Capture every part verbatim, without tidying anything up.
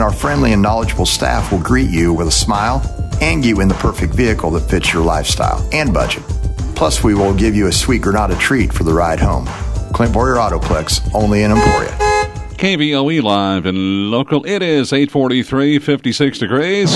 our friendly and knowledgeable staff will greet you with a smile and get you in the perfect vehicle that fits your lifestyle and budget. Plus, we will give you a sweet Granada treat for the ride home. Clint Boyer Autoplex, only in Emporia. K V O E live and local. It is eight forty-three, fifty-six degrees.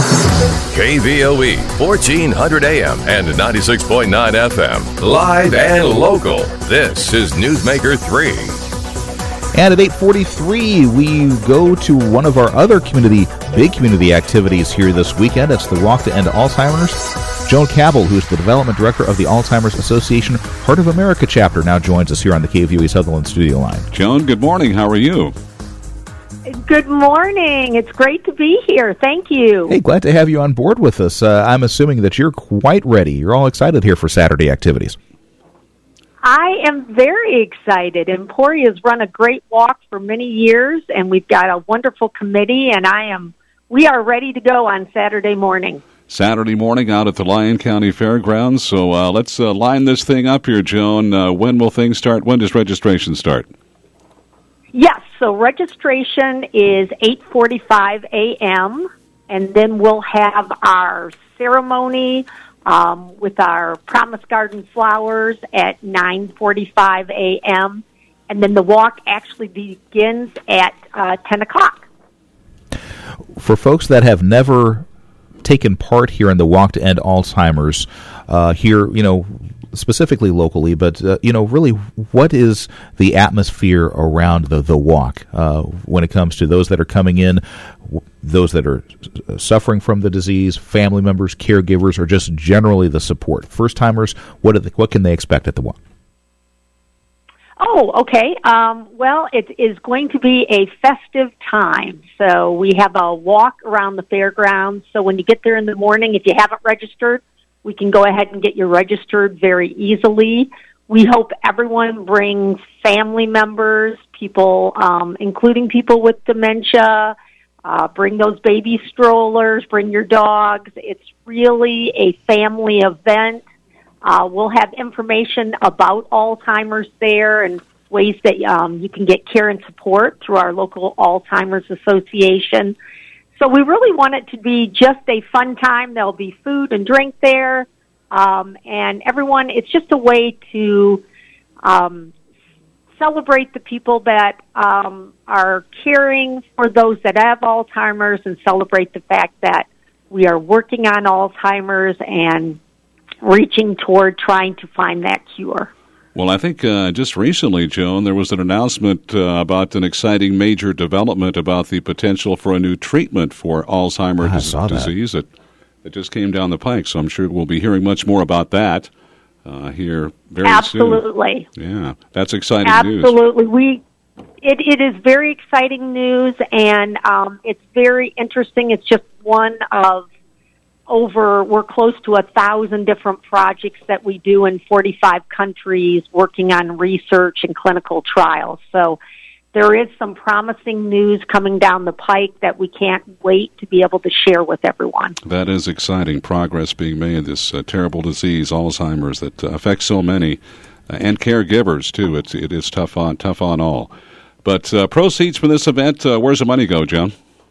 K V O E, fourteen hundred A M and ninety-six point nine F M. Live and local. This is Newsmaker three. And at eight forty-three, we go to one of our other community, big community activities here this weekend. It's the Walk to End Alzheimer's. Joan Cabell, who's the Development Director of the Alzheimer's Association Heart of America chapter, now joins us here on the K V O E Sutherland studio line. Joan, good morning. How are you? Good morning. It's great to be here. Thank you. Hey, glad to have you on board with us. Uh, I'm assuming that you're quite ready. You're all excited here for Saturday activities. I am very excited. Emporia's run a great walk for many years, and we've got a wonderful committee, and I am. we are ready to go on Saturday morning. Saturday morning out at the Lyon County Fairgrounds. So uh, let's uh, line this thing up here, Joan. Uh, when will things start? When does registration start? Yes, so registration is eight forty-five A M, and then we'll have our ceremony um, with our Promise Garden flowers at nine forty-five A M, and then the walk actually begins at uh, ten o'clock. For folks that have never taken part here in the Walk to End Alzheimer's, uh, here, you know, specifically locally, but, uh, you know, really, what is the atmosphere around the, the walk uh, when it comes to those that are coming in, those that are suffering from the disease, family members, caregivers, or just generally the support? First-timers, what, are the, what can they expect at the walk? Oh, okay. Um, well, it is going to be a festive time. So we have a walk around the fairgrounds. So when you get there in the morning, if you haven't registered, we can go ahead and get you registered very easily. We hope everyone brings family members, people, um, including people with dementia. Uh, bring those baby strollers, bring your dogs. It's really a family event. Uh, we'll have information about Alzheimer's there and ways that um, you can get care and support through our local Alzheimer's Association. So we really want it to be just a fun time. There'll be food and drink there. Um, and everyone, it's just a way to um, celebrate the people that um, are caring for those that have Alzheimer's and celebrate the fact that we are working on Alzheimer's and reaching toward trying to find that cure. Well, I think uh, just recently, Joan, there was an announcement uh, about an exciting major development about the potential for a new treatment for Alzheimer's I dis- disease that. that just came down the pike. So I'm sure we'll be hearing much more about that uh, here very Absolutely. soon. Absolutely. Yeah, that's exciting Absolutely. news. Absolutely. We, it, it is very exciting news, and um, it's very interesting. It's just one of over, we're close to a thousand different projects that we do in forty-five countries working on research and clinical trials. So there is some promising news coming down the pike that we can't wait to be able to share with everyone. That is exciting progress being made, this uh, terrible disease, Alzheimer's, that uh, affects so many, uh, and caregivers, too. It's, it is tough on, tough on all. But uh, proceeds from this event, uh, where's the money go, Joan?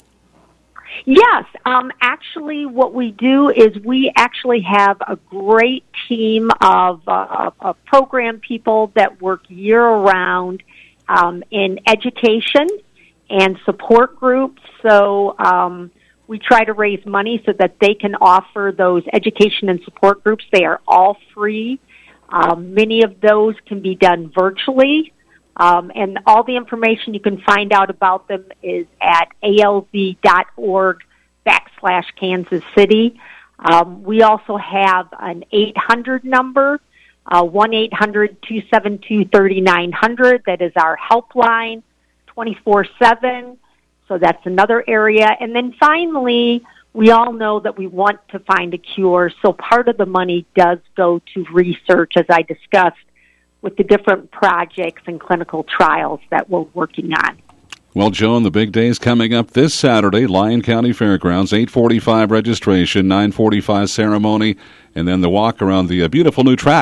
Yes, um, actually what we do is we actually have a great team of, uh, of program people that work year-round um, in education and support groups. So um, we try to raise money so that they can offer those education and support groups. They are all free. Um, many of those can be done virtually. Um, and all the information you can find out about them is at alz.org backslash Kansas City. Um, we also have an eight hundred number, uh, one eight hundred two seven two three nine zero zero. That is our helpline, twenty-four seven. So that's another area. And then finally, we all know that we want to find a cure. So part of the money does go to research, as I discussed, with the different projects and clinical trials that we're working on. Well, Joan, the big day is coming up this Saturday, Lyon County Fairgrounds, eight forty-five registration, nine forty-five ceremony, and then the walk around the uh, beautiful new track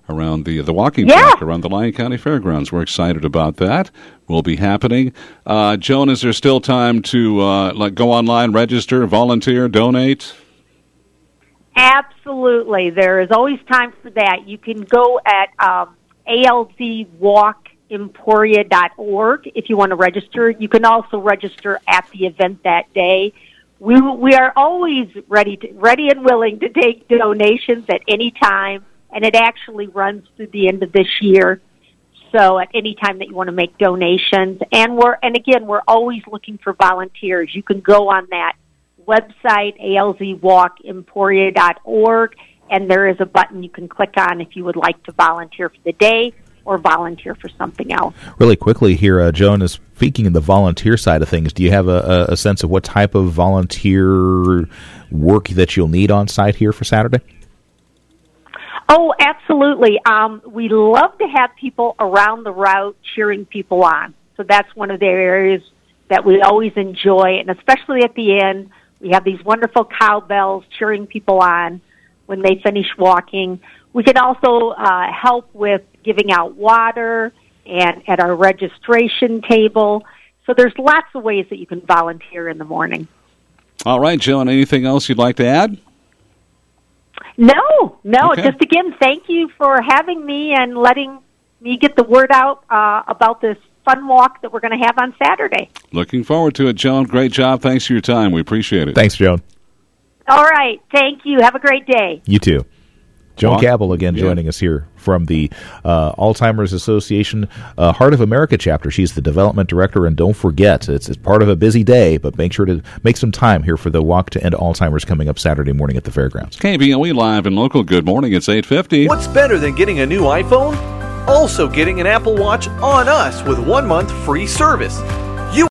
around the the walking Yeah. track around the Lyon County Fairgrounds. We're excited about that. Will be happening. Uh, Joan, is there still time to uh, like go online, register, volunteer, donate? Absolutely. There is always time for that. You can go at um, A L Z walk emporia dot org if you want to register. You can also register at the event that day. We we are always ready to, ready and willing to take donations at any time, and it actually runs through the end of this year. So at any time that you want to make donations, and we're and again we're always looking for volunteers. You can go on that website, A L Z walk emporia dot org, and there is a button you can click on if you would like to volunteer for the day or volunteer for something else. Really quickly here, uh, Joan, is speaking of the volunteer side of things, do you have a, a sense of what type of volunteer work that you'll need on site here for Saturday? Oh, absolutely. Um, we love to have people around the route cheering people on. So that's one of the areas that we always enjoy, and especially at the end, we have these wonderful cowbells cheering people on when they finish walking. We can also uh, help with giving out water and at our registration table. So there's lots of ways that you can volunteer in the morning. All right, Joan, anything else you'd like to add? No, no. Okay. Just again, thank you for having me and letting me get the word out uh, about this fun walk that we're going to have on Saturday. Looking forward to it, Joan. Great job. Thanks for your time. We appreciate it. Thanks, Joan. All right. Thank you. Have a great day. You too. Joan Walk. Cabell again Yeah. joining us here from the uh, Alzheimer's Association uh, Heart of America chapter. She's the development director, and don't forget, it's, it's part of a busy day, but make sure to make some time here for the Walk to End Alzheimer's coming up Saturday morning at the fairgrounds. K V O E Live and Local. Good morning. It's eight fifty. What's better than getting a new iPhone? Also getting an Apple Watch on us with one month free service.